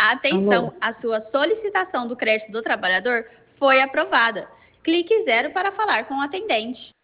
Alô? Atenção, a sua solicitação do crédito do trabalhador foi aprovada. Clique zero para falar com o atendente.